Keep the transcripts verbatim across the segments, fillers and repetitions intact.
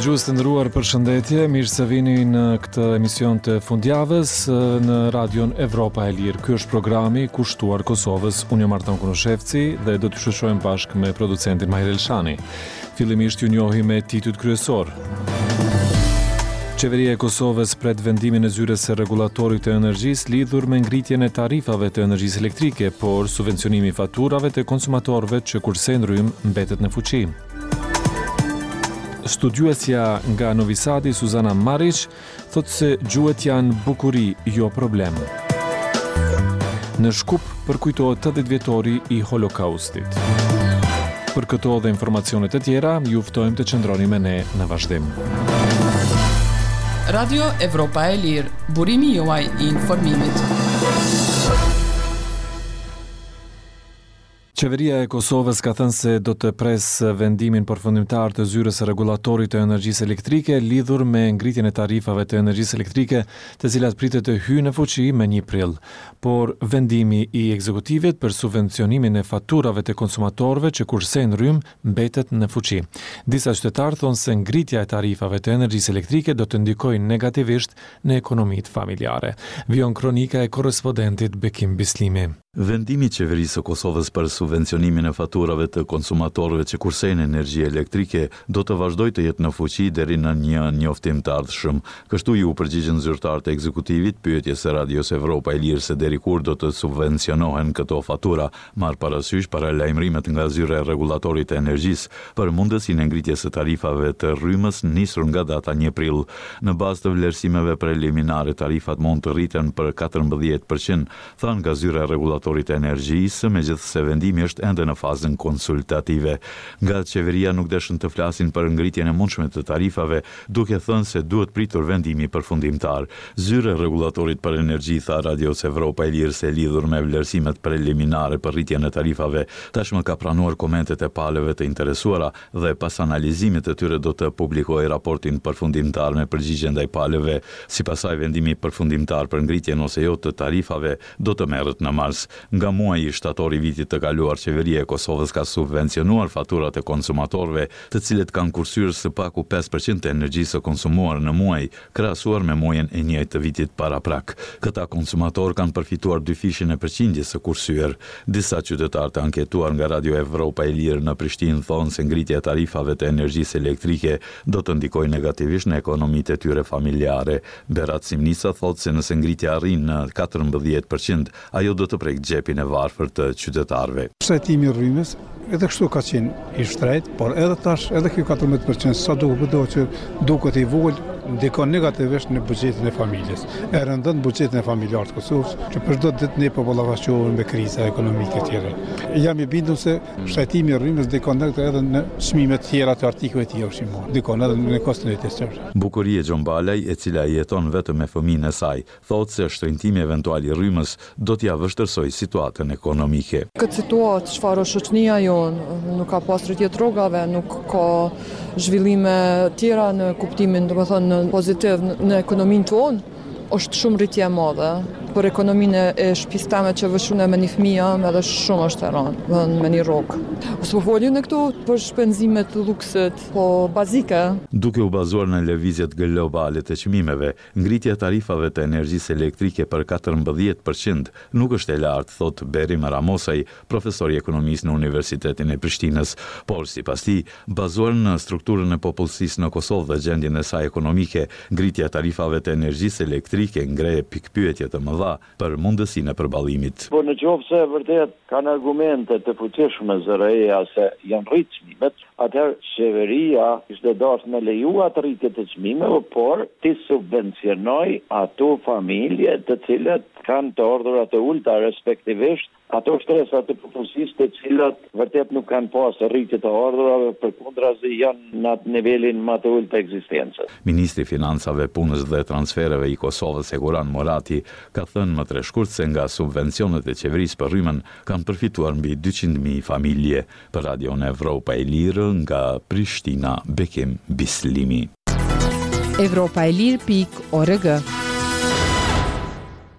Dëgjues të nderuar, përshëndetje, mirë se vini në këtë emision të fundjavës në Radion Evropa e Lirë. Ky është programi kushtuar Kosovës. Unë jam Artan Kunoshevci dhe do të shoqërohem bashkë me producentin Mahir Elshani. Fillimisht ju njohi me titujt kryesor. Qeveria e Kosovës pret vendimin e zyres së rregullatorit të energjisë lidhur me ngritjen e tarifave të energjisë elektrike, por subvencionimi i faturave të konsumatorëve që kurse në rrym mbetet në fuqi. Studiuesja nga Novi Sadi, Suzana Marić, thotë se gjuhët janë bukuri, jo problem. Në Shkup përkujtohet tetëdhjetë vjetori i Holokaustit. Për këto dhe informacionet e tjera, ju ftojmë të qëndroni me ne në vazhdim. Radio Evropa e Lirë, burimi juaj i informimit. Qeveria e Kosovës ka thënë se do të presë vendimin përfundimtar të zyres së rregullatorit të energjisë elektrike lidhur me ngritjen e tarifave të energjisë elektrike, të cilat pritet të hyjnë në fuqi me një prill. Por vendimi i ekzekutivit për subvencionimin e faturave të konsumatorëve që kurse në rrym mbetet në fuqi. Disa qytetarë thonë se ngritja e tarifave të energjisë elektrike do të ndikojë negativisht në ekonomitë familjare. Vion kronika e korrespondentit Bekim Bislimi. Vendimi i qeverisë së Kosovës për subvencionimin e faturave të konsumatorëve që kursejnë energji elektrike do të vazhdojë të jetë në fuqi deri në një njoftim të ardhshëm. Kështu ju përgjigjen zyrtarët e ekzekutivit pyetjes së Radios Evropa e Lirë se deri kur do të subvencionohen këto fatura, marr parasysh paralajmërimet nga zyra e rregullatorit të energjisë për mundësinë e ngritjes së tarifave të rrymës nisur nga data një prill. Në bazë të vlerësimeve preliminare, tarifat mund të rriten për katërmbëdhjetë përqind, thanë nga zyra e rregullatorit të energjisë, megjithëse vendimi është ende në fazën konsultative. Nga qeveria nuk dëshën të flasin për ngritjen e mundshme të tarifave, duke thënë se duhet pritur vendimi përfundimtar. Zyra e rregullatorit për energji tha Radios Evropa e Lirë se lidhur me vlerësimet preliminare për rritjen e tarifave, tashmë ka pranuar komentet e palëve të interesuara dhe pas analizimit të tyre do të publikojë raportin përfundimtar me përgjigje ndaj palëve. Sipas saj, vendimi përfundimtar për ngritjen ose jo të tarifave do të merret në mars. Nga muaji shtator i vitit të kaluar, qeveria e Kosovës ka subvencionuar faturat e konsumatorëve, të cilët kanë kursyer së paku pesë përqind të energjisë së konsumuar në muaj, krahasuar me muajin e njëjtë të vitit paraprak. Këta konsumatorë kanë përfituar dyfishin e përqindjes së kursyer. Disa qytetarë të anketuar nga Radio Evropa e Lirë në Prishtinë thonë se ngritja e tarifave të energjisë elektrike do të ndikojë negativisht në ekonomitë e tyre familjare. Berat Simnica thotë se nëse ngritja arrin në katërmbëdhjetë përqind, ajo do të prek gjepin e varfër të qytetarëve. Shtrajtimi i rrymës edhe kështu ka qenë i shtrejt, por edhe tash edhe kjo katërmbëdhjetë përqind sa duket bëdo që duket i vogël, ndikon negativisht në buxhetin e familjes. E rëndon buxhetin e familjar të Kosovës, që për çdo ditë ne po ballafaqohemi me kriza ekonomike të tjera. Jam i bindur se shtrajtimi i rrymës ndikon edhe në çmimet të tjera të artikujve të jeshimor. Ndikon edhe në kostin e jetesë. Bukurie Xhombalaj, e cila jeton vetëm me fëmijën e saj, thotë se shtrëngtimi eventual i rrymës do t'ia vështërsojë situatën ekonomike. Këtë situatë çfarë shoqënia jonë nuk ka pas rritje rrogave, nuk ka zhvillime tjera në kuptimin, domethënë pozitiv në ekonominë tonë, është shumë rritje e madhe. Për ekonominë e shtëpisë teme që vëshune me një fëmijë, edhe shumë është e rëndë, me një rrogë. Ose po folin në këtu për shpenzimet të luksit, po bazike. Duke u bazuar në lëvizjet globale të çmimeve, ngritja e tarifave të energjisë elektrike për katërmbëdhjetë përqind nuk është e lartë, thot Berim Ramosaj, profesor i ekonomisë në Universitetin e Prishtinës, por sipas tij, bazuar në strukturën e popullsisë në Kosovë dhe gjendjen e saj ekonomike, ngritja e tarifave të energjisë elektrike ngreje pikpyetje të mëdha për mundësinë e përballimit. Po në qoftë se vërtet kanë argumente të fuqishme zëreja se janë rritë çmimet, atëherë qeveria ishte dashur me lejuar të rritje të çmimeve, por të subvencionoj ato familje të cilat kanë të ardhura të ulta, respektivisht ato shtresa të popullsisë të cilat vërtet nuk kanë pas rritje të ardhurave, përkundrazi janë në atë nivelin më të ulët të ekzistencës. Ministri i Financave, Punës dhe Transfereve i Kosovës, Sekuran Morati, ka thënë më të shkurt se nga subvencionet e qeverisë për rrymën kanë përfituar mbi dyqind mijë familje. Për Radion Evropa e Lirë nga Prishtina, Bekim Bislimi. Evropa e Lirë pikë org.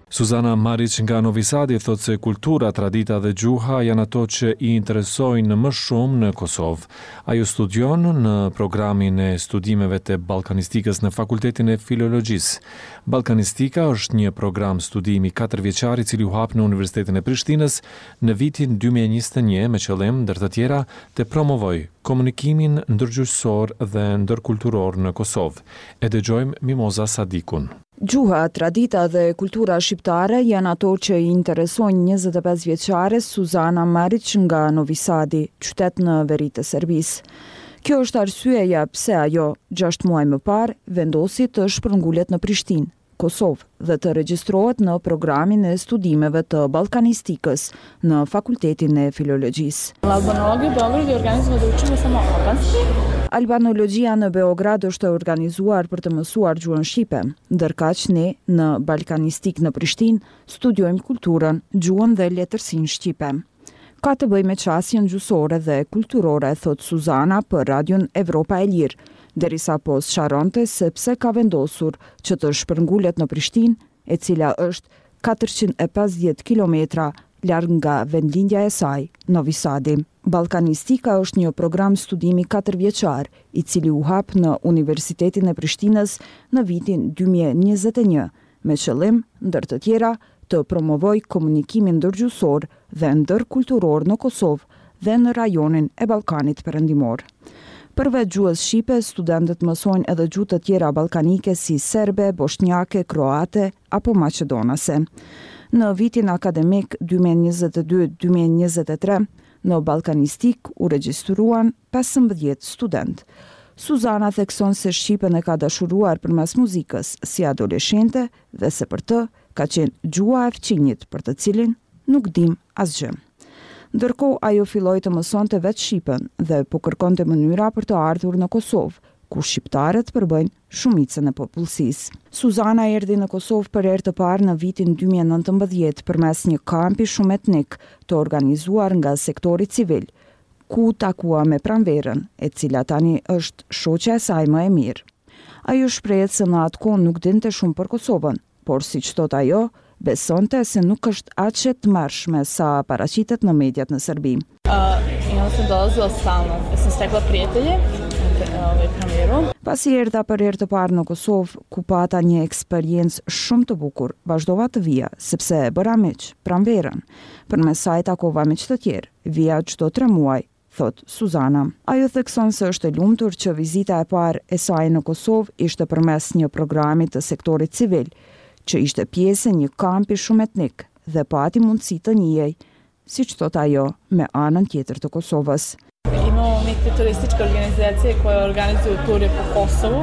Suzana Maric nga Novi Sadi thotë se kultura, tradita dhe gjuha janë ato që i interesojnë më shumë në Kosovë. Ajo studion në programin e studimeve të ballkanistikës në Fakultetin e Filologjisë. Ballkanistika është një program studimi katër vjeçar i cili u hap në Universitetin e Prishtinës në vitin dy mijë e njëzet e një me qëllim, ndër të tjera, të promovoj komunikimin ndërgjuhësor dhe ndërkulturor në Kosovë. E dëgjojmë Mimoza Sadikun. Gjuha, tradita dhe kultura shqiptare janë ato që i interesojnë njëzet e pesë vjeçare Suzana Maric nga Novi Sadi, qytet në veri të Serbisë. Kjo është arsyeja pse ajo, gjashtë muaj më parë, vendosi të shpërngullet në Prishtinë, Kosovë, dhe të regjistrohet në programin e studimeve të ballkanistikës në Fakultetin e Filologjisë. Albanologi Beograd organizuje da učimo samo albanski. Albanologjia në Beograd është organizuar për të mësuar gjuhën shqipe, ndërkaq ne në ballkanistik në Prishtinë studiojmë kulturën, gjuhën dhe letërsinë shqipe. Ka të bëjë me qasjen gjuhësore dhe kulturore, thot Suzana për Radion Evropa e Lirë, derisa po sqaronte se pse ka vendosur që të shpërngullet në Prishtinë, e cila është katërqind e pesëdhjetë kilometra larg nga vendlindja e saj, Novi Sadi. Ballkanistika është një program studimi katër vjeçar, i cili u hap në Universitetin e Prishtinës në vitin dy mijë e njëzet e një, me qëllim, ndër të tjera, të promovoj komunikimin ndërgjuhësor dhe ndërkulturor në Kosovë dhe në rajonin e Ballkanit Perëndimor. Përveç gjuhës shqipe, studentët mësojnë edhe gjuhë të tjera ballkanike si serbe, bosnjake, kroate apo maqedonase. Në vitin akademik dy mijë e njëzet e dy dy mijë e njëzet e tre, në ballkanistik u regjistruan pesëmbëdhjetë student. Suzana thekson se shqipen e ka dashuruar përmes muzikës si adoleshente dhe se për të ka qenë gjuha e fëmijët për të cilin nuk dim asgjë. Ndërkohë ajo filloi të mësonte vetë shqipen dhe po kërkonte mënyra për të ardhur në Kosovë, ku shqiptarët përbëjnë shumicën e popullsisë. Suzana erdhi në Kosovë për herë të parë në vitin dy mijë e nëntëmbëdhjetë përmes një kampi shumë etnik të organizuar nga sektori civil, ku takua me pranverën, e cila tani është shoqja e saj më e mirë. Ajo shprehet se në atë kohë nuk dinte shumë për Kosovën, por siç thot ajo, besonte se nuk është aq e tmerrshme sa paraqitet në mediat në Serbi. Uh, I onda sam dolazila stalno, sam stekla prijatelje, ovaj kameru. Pasi erdha për herë të parë në Kosovë, ku pata një eksperiencë shumë të bukur, vazhdova të vija, sepse e bëra miq, pranverën. Përmes saj takova miq të tjerë, vija çdo tre muaj, thot Suzana. Ajo thekson se është e lumtur që vizita e parë e saj në Kosovë ishte përmes një programi të sektorit civil, që ishte pjesë e një kampi shumë etnik dhe pati mundësi të njihej, siç thot ajo, me anën tjetër të Kosovës. Imamo neke turističke organizacije koje organizuju ture po Kosovu.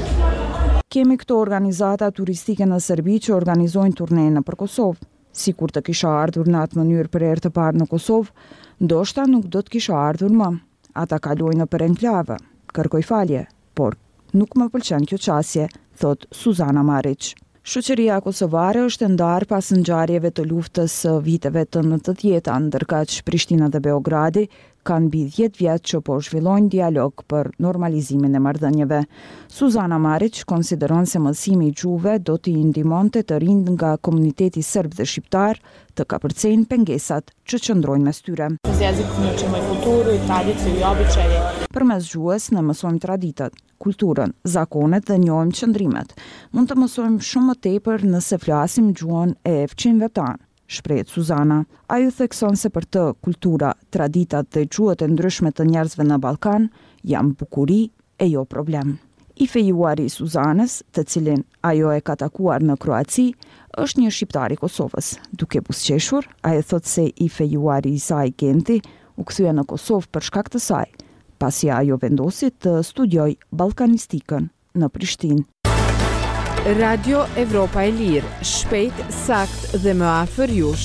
Kemi këto organizata turistike në Serbi që organizojnë turne nëpër Kosovë. Sikur të kisha ardhur në atë mënyrë për herë të parë në Kosovë, ndoshta nuk do të kisha ardhur më. Ata kalojnë nëpër enklave, kërkoj falje, por nuk më pëlqen kjo qasje, thot Suzana Maric. Shoqëria kosovare është ndarë pas ngjarjeve të luftës së viteve të nëntëdhjetë, ndërkaq Prishtina dhe Beogradi kanë mbi dhjetë vjet që po zhvillojnë dialog për normalizimin e marrëdhënieve. Suzana Maric konsideron se mësimi i gjuhëve do t'i ndihmonte të rinjt nga komuniteti serb dhe shqiptar të kapërcejnë pengesat që qëndrojnë mes tyre. Kroz jezik učimo i kulturu, i tradiciju, i običaje. Përmes gjuhës ne mësojmë traditat, kulturën, zakonet dhe njohim qëndrimet. Mund të mësojmë shumë më tepër nëse flasim gjuhën e fëmijëve tanë, shprehet Suzana. Ajo thekson se për të kultura, traditat dhe gjuhët e ndryshme të njerëzve në Ballkan janë bukuri e jo problem. I fejuari i Suzanës, të cilin ajo e ka takuar në Kroaci, është një shqiptar i Kosovës. Duke buzëqeshur, ajo thot se i fejuari i saj Genti u kthye në Kosovë për shkak të saj, pasi ajo vendosi të studioj ballkanistikën në Prishtinë. Radio Evropa e Lirë, shpejt, sakt dhe më afër jush.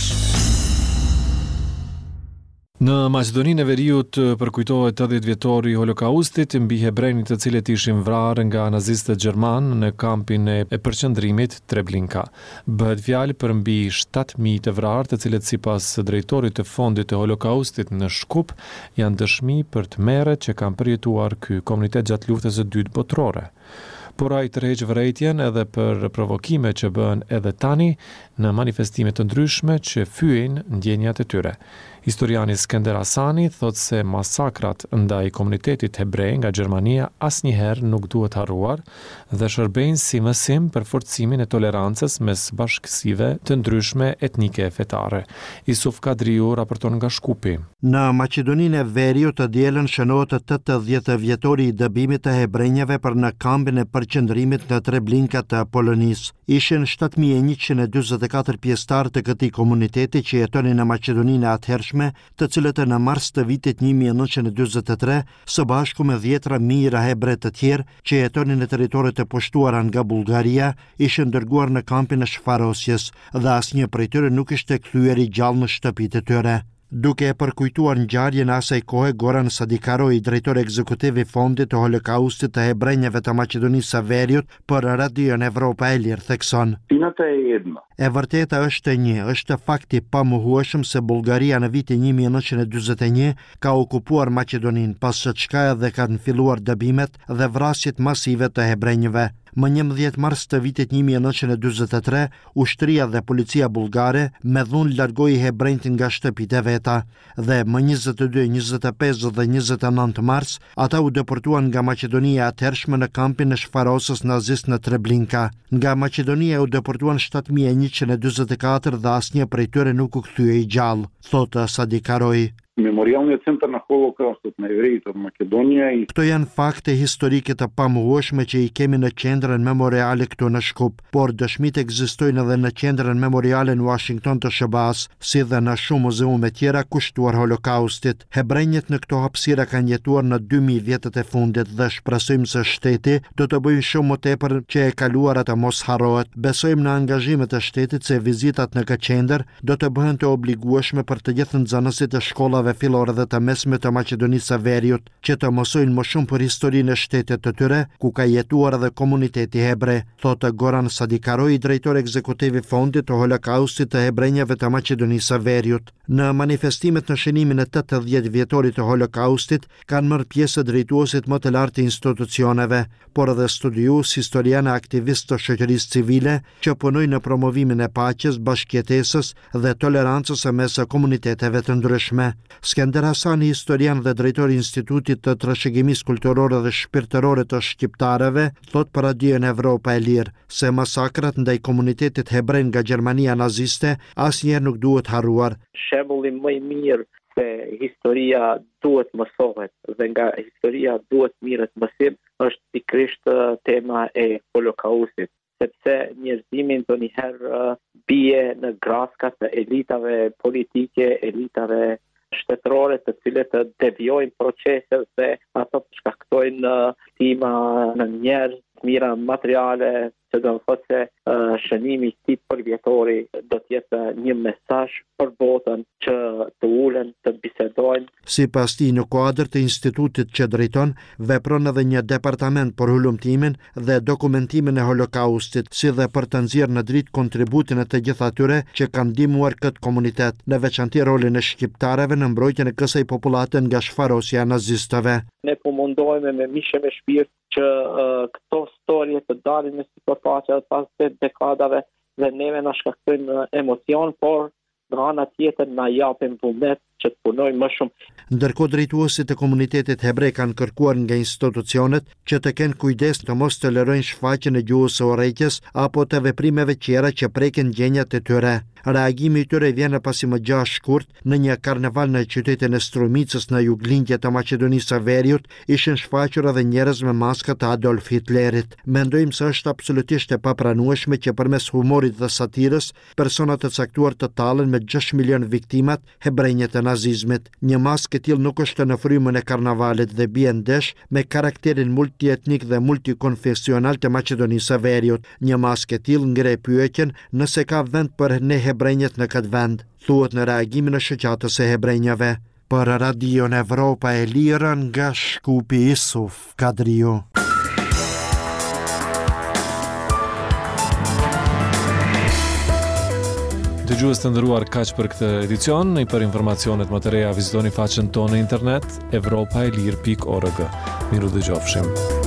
Në Maqedoninë e Veriut përkujtohet tetëdhjetë vjetori i Holokaustit mbi hebrejnit të cilët ishin vrarë nga nazistët gjerman në kampin e përqendrimit Treblinka. Bëhet fjalë për mbi shtatë mijë të vrarë, të cilët sipas drejtorit të fondit të Holokaustit në Shkup janë dëshmi për tmerret që kanë përjetuar ky komunitet gjatë luftës së dytë botërore. por ai tërheq vërejtjen edhe për provokime që bëhen edhe tani në manifestime të ndryshme që fyejnë ndjenjat e tyre. Historiani Skender Hasani thot se masakrat ndaj komunitetit hebrej nga Gjermania asnjëherë nuk duhet harruar dhe shërbejnë si mësim për forcimin e tolerancës mes bashkësive të ndryshme etnike e fetare. Isuf Kadriu raporton nga Shkupi. Në Maqedoninë e Veriut të dielën shënohet tetëdhjetë vjetori i dëbimit të hebrejve për në kambin e përqendrimit në Treblinka të Polonisë. Ishin shtatë mijë e njëqind e dyzet e katër pjesëtar të këtij komuniteti që jetonin në Maqedoninë e atëhershme, të cilët në mars të vitit një mijë e nëntëqind e dyzet e tre, së bashku me dhjetra mijëra hebre të tjerë që jetonin në territoret e pushtuara nga Bullgaria, ishin dërguar në kampin e Shfarosjes dhe asnjë prej tyre nuk ishte kthyer i gjallë në shtëpitë e tyre. Duke e përkujtuar ngjarjen e asaj kohe, Goran Sadikaroi, drejtor ekzekutiv i Fondit të Holokaustit të Hebrejve të Maqedonisë së Veriut, për Radion Evropa e Lirë thekson: E vërteta është një, është fakti pamohueshëm se Bullgaria në vitin një mijë e nëntëqind e dyzet e një ka okupuar Maqedoninë, pas së çka edhe kanë filluar dëbimet dhe vrasjet masive të hebrejve. Më njëmbëdhjetë mars të vitit një mijë e nëntëqind e dyzet e tre, ushtria dhe policia bullgare me dhunë largoi hebrejt nga shtëpitë e veta dhe më njëzet e dy, njëzet e pesë dhe njëzet e nëntë mars ata u deportuan nga Maqedonia e atëhershme në kampin e Shfarosës nazist në Treblinka. Nga Maqedonia u deportuan shtatë mijë e njëqind e dyzet e katër dhe asnjë prej tyre nuk u kthye i gjallë, thotë Sadikaroi. Memorialni centar na Holokaustit në Evrit të Maqedonia. Këto janë fakte historike të pamohueshme që i kemi në qendrën memoriale këtu në Shkup, por dëshmitë ekzistojnë edhe në qendrën memoriale në Washington të S B A-s, si dhe në shumë muzeume tjera kushtuar Holokaustit. Hebrejët në këto hapësira kanë jetuar në dy mijë vjetët e fundit dhe shpresojmë se shteti do të bëjë shumë më tepër që e kaluara të mos harrohet. Besojmë në angazhimet e shtetit se vizitat në këtë qendër do të bëhen të obligueshme për të gjithë nxënësit e shkollave fillore dhe të mesme të Maqedonisë së Veriut, që të mësojnë më shumë për historinë e shtetit të tyre, ku ka jetuar edhe komuniteti hebre, thotë Goran Sadikaroi, drejtor ekzekutiv i Fondit të Holokaustit të Hebrejve të Maqedonisë së Veriut. Në manifestimet në shënimin e tetëdhjetë vjetorit të Holokaustit kanë marrë pjesë drejtuesit më të lartë të institucioneve, por edhe studiues, historianë, aktivistë të shoqërisë civile që punojnë në promovimin e paqes, bashkëjetesës dhe tolerancës mes komuniteteve të ndryshme. Skender Hasani, historian dhe drejtori i Institutit të Trashëgimisë Kulturore dhe Shpirtërore të Shqiptarëve, thot për Radion Evropa e Lirë se masakrat ndaj komunitetit hebrej nga Gjermania naziste asnjëherë nuk duhet harruar. Shembulli më i mirë se historia duhet mësohet dhe nga historia duhet mirët mësim është pikërisht tema e Holokaustit, sepse njerëzimi ndonjëherë bie në graskat të elitave politike, elitave shtetërore, të cilët devijojnë procese dhe ato shkaktojnë stima në njerëz, mira materiale, që do të thotë se uh, shënimi i këtij përvjetori do të jetë një mesazh për botën që të ulen, të bisedojnë. Sipas tij, në kuadër të institutit që drejton, vepron edhe një departament për hulumtimin dhe dokumentimin e Holokaustit, si dhe për të nxjerrë në dritë kontributin e të gjithë atyre që kanë ndihmuar këtë komunitet, në veçantë rolin e shqiptarëve në mbrojtjen e kësaj popullate nga shfarosja e nazistëve. Ne po mundohemi me mishe me shpirt që uh, këto storje të dalin në sipërfaqe pas dekadave dhe neve na shkaktojnë emocion, por në ana tjetër na japin vullnet që të punojmë më shumë. Ndërkohë, drejtuesit e komunitetit hebrej kanë kërkuar nga institucionet që të kenë kujdes të mos tolerojnë shfaqjen e gjuhës së urrejtjes apo të veprimeve tjera që prekin gjendjet e tyre. Reagimi i tyre vjen pasi më gjatë shkurt në një karneval në qytetin e Strumicës në juglindje të Maqedonisë së Veriut ishin shfaqur edhe njerëz me maska të Adolf Hitlerit. Mendojmë se është absolutisht e papranueshme që përmes humorit dhe satirës persona të caktuar të tallen me gjashtë milion viktimat hebrejt e nazizmit. Një maskë e tillë nuk është në frymën e karnavalit dhe bie ndesh me karakterin multietnik dhe multikonfesional të Maqedonisë së Veriut. Një maskë e tillë ngre pyetjen nëse ka vend për ne hebrejt në këtë vend, thuhet në reagimin e shoqatës së hebrejve. Për Radion Evropa e Lirë nga Shkupi, Isuf Kadriu. Dëgjues të nderuar, kaq për këtë edicion. Për informacionet më të reja vizitoni faqen tonë në internet evropaelir pikë org. Miru dëgjofshim.